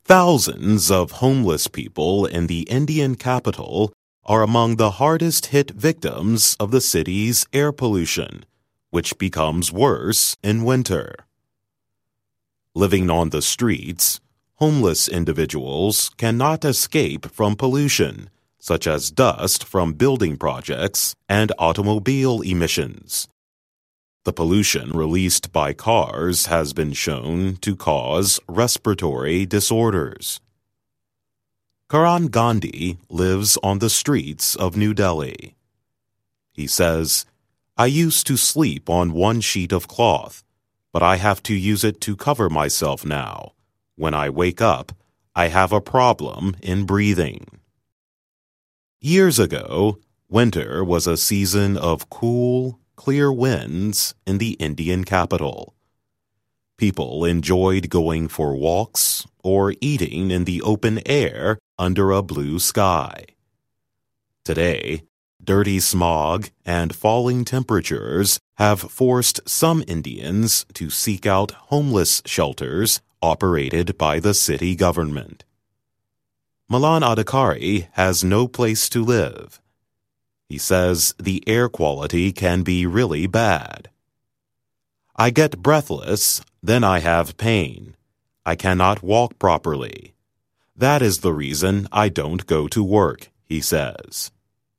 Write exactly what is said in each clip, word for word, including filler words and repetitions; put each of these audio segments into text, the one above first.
Thousands of homeless people in the Indian capital are among the hardest-hit victims of the city's air pollution, which becomes worse in winter. Living on the streets, homeless individuals cannot escape from pollution, such as dust from building projects and automobile emissions. The pollution released by cars has been shown to cause respiratory disorders. Karan Gandhi lives on the streets of New Delhi. He says, "I used to sleep on one sheet of cloth, but I have to use it to cover myself now. When I wake up, I have a problem in breathing." Years ago, winter was a season of cool, clear winds in the Indian capital. People enjoyed going for walks or eating in the open air under a blue sky. Today, dirty smog and falling temperatures have forced some Indians to seek out homeless shelters operated by the city government. Milan Adhikari has no place to live. He says the air quality can be really bad. "I get breathless, then I have pain. I cannot walk properly. That is the reason I don't go to work," he says.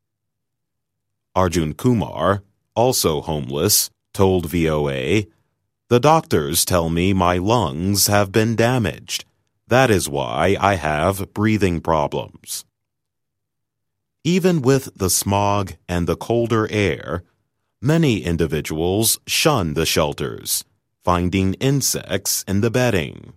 Arjun Kumar, also homeless, told V O A, "The doctors tell me my lungs have been damaged. That is why I have breathing problems." Even with the smog and the colder air, many individuals shun the shelters, finding insects in the bedding.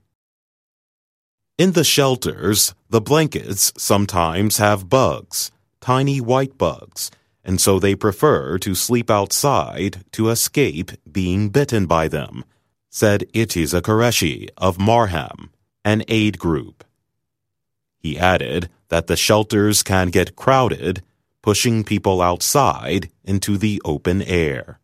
In the shelters, the blankets sometimes have bugs, tiny white bugs, and so they prefer to sleep outside to escape being bitten by them, said Itiza Qureshi of Marham, an aid group. He added that the shelters can get crowded, pushing people outside into the open air.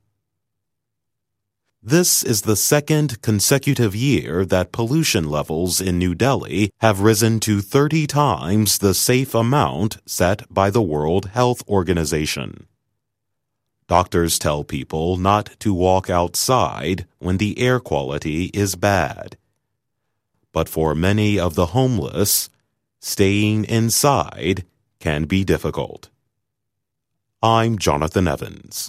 This is the second consecutive year that pollution levels in New Delhi have risen to thirty times the safe amount set by the World Health Organization. Doctors tell people not to walk outside when the air quality is bad. But for many of the homeless, staying inside can be difficult. I'm Jonathan Evans.